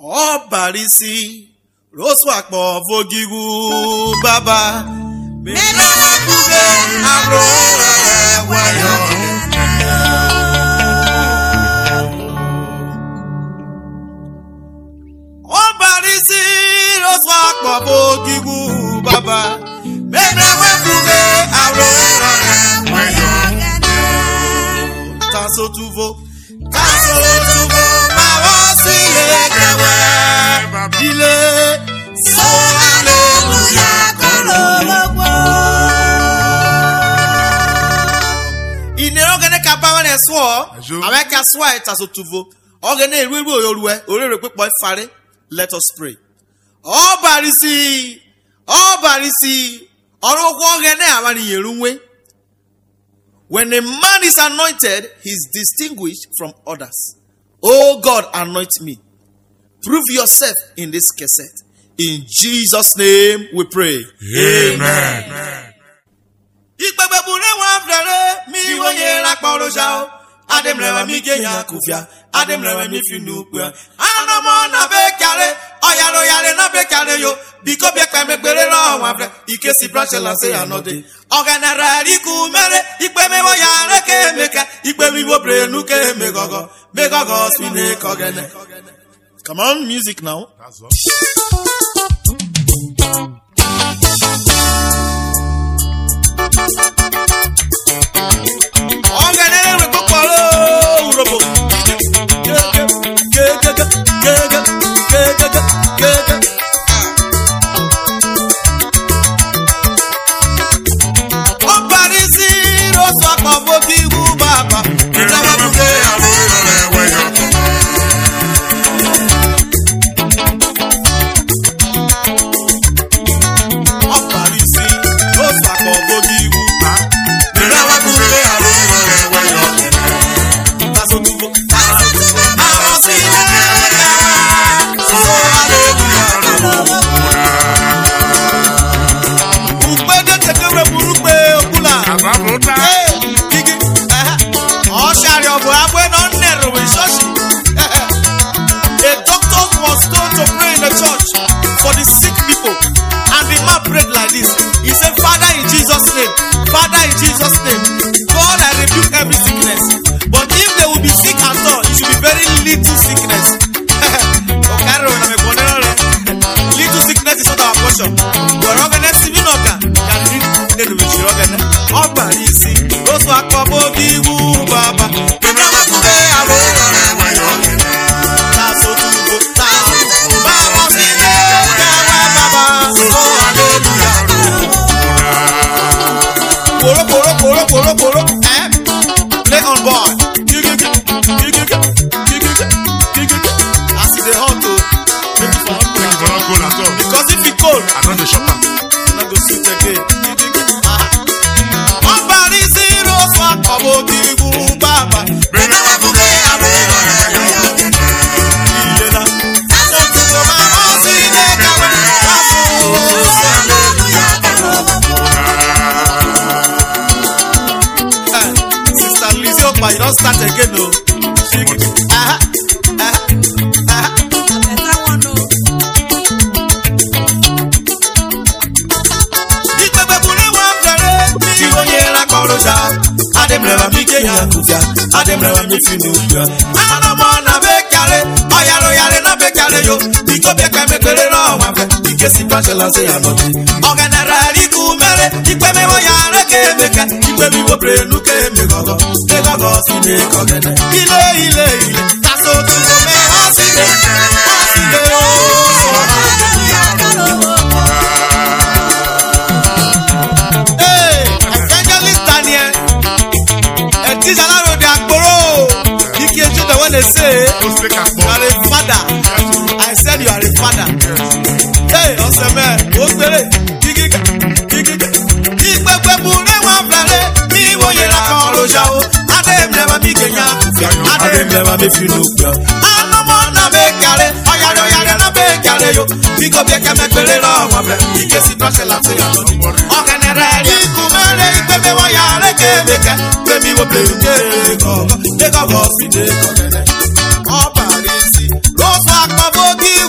Obarisi Roswakpo Vogigu Baba Mena Kuge Abro Wayo Obarisi Roswakpo Vogigu Baba Mena Kuge Abro Wayo Taso tuvo Mawasile Kawa Ile So Hallelujah Kolombo Inero gene kabawa ne so aweka so taso tuvo ogene erueru oyoruwe orere pepo ifare. Let us pray. Obarisi orokwo ogene awani yerunwe. When a man is anointed, he is distinguished from others. Oh God, anoint me. Prove yourself in this cassette. In Jesus' name we pray. Amen. Ademrewa mi genya kufia. Ademrewa mi finukwa. Anomo na bekare. Oyalo yale na bekare yo. Biko beka megbere lo wafre. Ike si branche la se anode. Oganara riku mere. Ikwe me wo yare ke meka. Ikwe mi wo bre nuke megogo. Megogo swine kogene. Come on, music now. That's all. Father, in Jesus' name, God, I rebuke every sickness. But if they will be sick at all, it should be very little sickness. Little sickness is not our portion. We're organizing in order. Those who are covered, Baba. Play on board. As the hot to because if it cold, I don't shop. I go shoot again. Nobody zero for Kobogigu Baba. You don't start again, no. Ademrewa mi genya kufia. Ademrewa mi finukwa. Anomo na bekare. Oyalo yale na bekare yo. Biko beka mekwere lo wafre. Ike si branche la se anode. Oganara riku mere. Ikwe me wo yare ke beka. Ikwe mi wo bre nuke megogo. Megogo sine kogene. Ile. Taso tu me osile. Hey, evangelist Daniel. They say you are a father. I said you are a father. Hey, Oseme, Osere, Gigiga. Ikpekpebune wafere, mi wo yera koroja o. Ademrewa mi genya kufia. Ademrewa mi finukwa. Anomo na bekare, oyare na bekare yo. Biko beka mekwere lo wafre. Ike si branche la se anode. Oganere ikumere ikpebe wo yare kebeke. Kemi wo pleuke go. Go si de kogene. Obarisi, Roswakpo Vogigu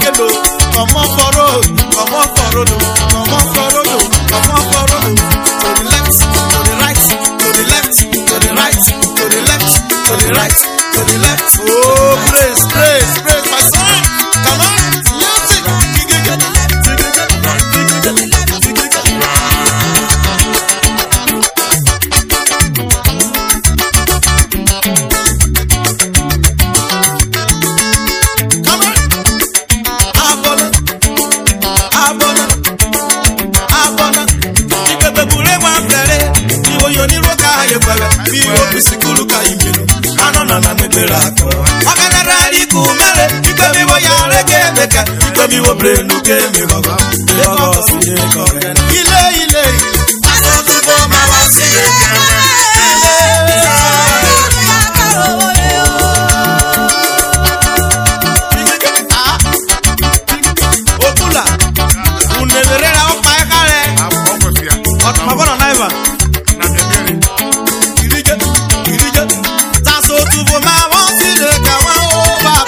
again, oh. Come on for road, come on for road, come on for road, come on for road. To the left, to the right, to the left, to the right, to the left, to the right, to the left. Oh, praise, praise, praise my son. Come on, music. Mi wo brenu ke mi rogo ile ile aso tubo ma wa si okula unelera o pa kare o ma bona naiva na bebere irige aso tubo ma wa si de ka wa o baba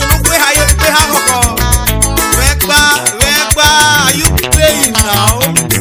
Are you playing now?